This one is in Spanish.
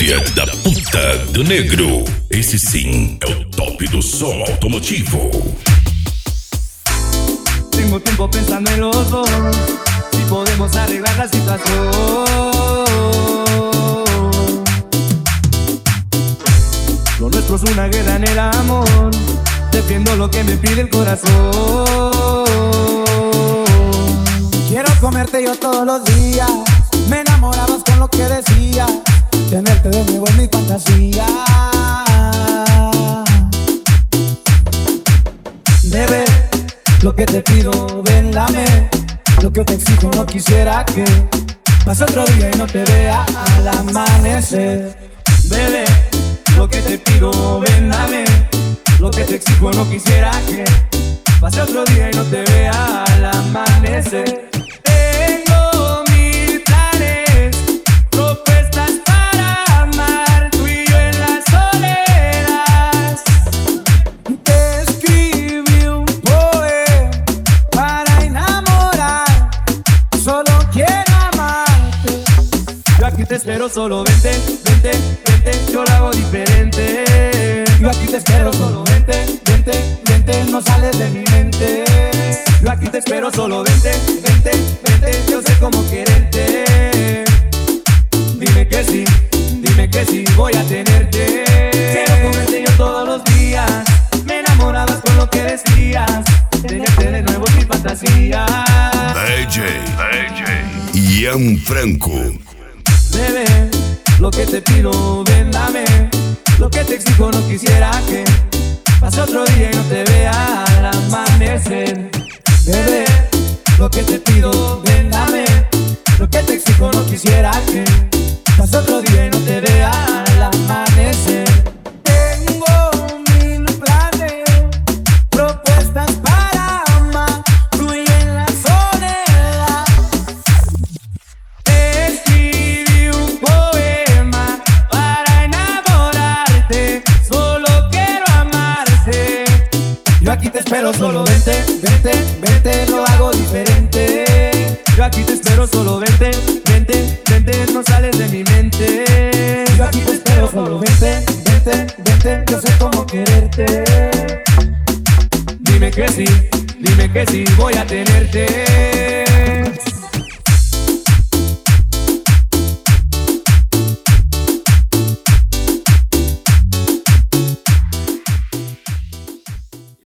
Filha da puta do negro. Esse sim é o top do som automotivo. Tengo tiempo pensando en los dos, si podemos arreglar la situación. Lo nuestro es una guerra en el amor, defiendo lo que me pide el corazón. Quiero comerte yo todos los días, me enamorabas con lo que decías, tenerte de nuevo en mi fantasía. Bebé, lo que te pido, ven, dame. Lo que te exijo, no quisiera que pase otro día y no te vea al amanecer. Bebé, lo que te pido, ven, dame. Lo que te exijo, no quisiera que pase otro día y no te vea al amanecer. Tengo mil planes, propuestas para amar, tú y yo en la soledad. Te escribí un poema para enamorar, solo quiero amarte. Yo aquí te espero, solo vente, vente, vente, yo lo hago diferente. Yo aquí te espero, solo vente, vente, vente, no sales de mi mente. Yo aquí te espero, solo vente, vente, vente, yo sé cómo quererte. Dime que sí, voy a tenerte. Quiero comerte yo todos los días, me enamorabas con lo que decías, tenerte de nuevo es mi fantasía. DJ Ian Franco. Bebé, lo que te pido, ven, dame. Lo que te exijo, no quisiera que pase otro día y no te vea al amanecer. Bebé, lo que te pido, ven, dame. Lo que te exijo, no quisiera que pase otro día y no te vea al amanecer. Tengo mil planes, propuestas para amar, tú y yo en la soledad. Te escribí un poema para enamorarte, solo quiero amarte. Yo aquí te espero, solo vente, vente, vente, lo hago diferente. Yo aquí te espero, solo vente, vente, vente, no sales de mi mente. Yo aquí te espero, solo vente, vente, vente, yo sé cómo quererte. Dime que sí, voy a tenerte.